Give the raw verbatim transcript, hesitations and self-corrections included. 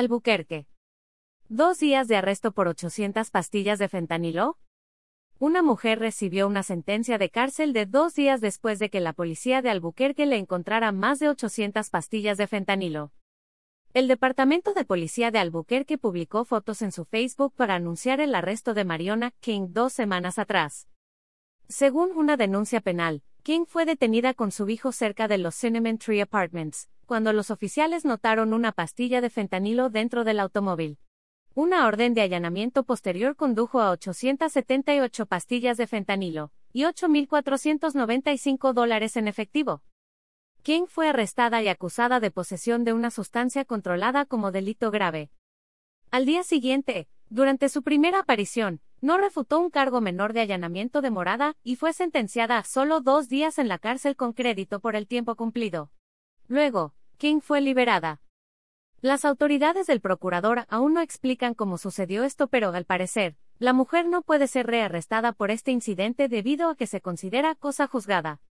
Albuquerque. Dos días de arresto por ochocientas pastillas de fentanilo. Una mujer recibió una sentencia de cárcel de dos días después de que la policía de Albuquerque le encontrara más de ochocientas pastillas de fentanilo. El Departamento de Policía de Albuquerque publicó fotos en su Facebook para anunciar el arresto de Mariona King dos semanas atrás. Según una denuncia penal, King fue detenida con su hijo cerca de los Cinnamon Tree Apartments, cuando los oficiales notaron una pastilla de fentanilo dentro del automóvil. Una orden de allanamiento posterior condujo a ochocientas setenta y ocho pastillas de fentanilo y ocho mil cuatrocientos noventa y cinco dólares en efectivo. King fue arrestada y acusada de posesión de una sustancia controlada como delito grave. Al día siguiente, durante su primera aparición, no refutó un cargo menor de allanamiento de morada y fue sentenciada a solo dos días en la cárcel con crédito por el tiempo cumplido. Luego, King fue liberada. Las autoridades del procurador aún no explican cómo sucedió esto, pero al parecer, la mujer no puede ser rearrestada por este incidente debido a que se considera cosa juzgada.